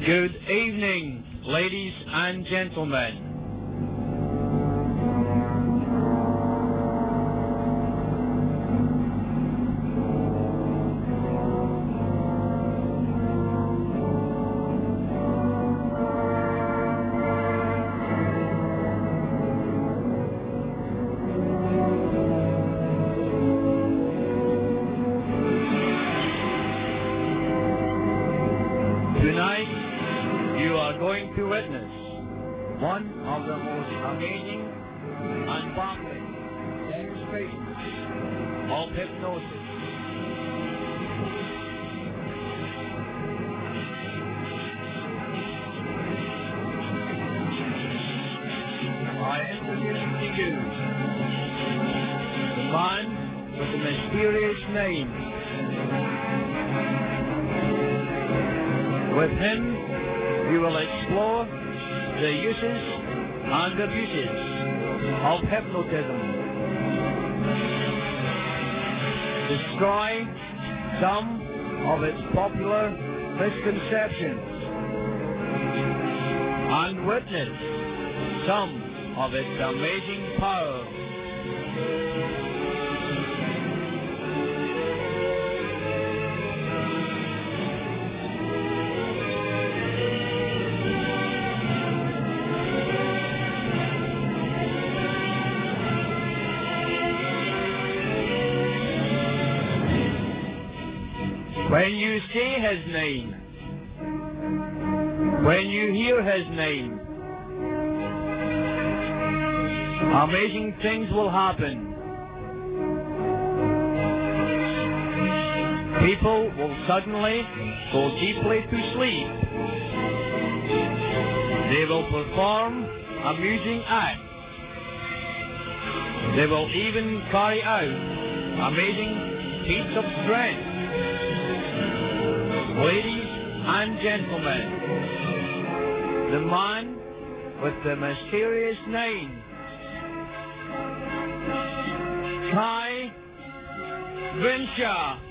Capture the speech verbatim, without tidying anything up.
Good evening, ladies and gentlemen. Tonight, you are going to witness one of the most amazing and baffling demonstrations of hypnosis. I introduce to you the man with the mysterious name. With him, we will explore the uses and abuses of hypnotism, destroy some of its popular misconceptions, and witness some of its amazing power. When you say his name, when you hear his name, amazing things will happen. People will suddenly go deeply to sleep. They will perform amusing acts. They will even carry out amazing feats of strength. Ladies and gentlemen, the man with the mysterious name, Kai Vinsha.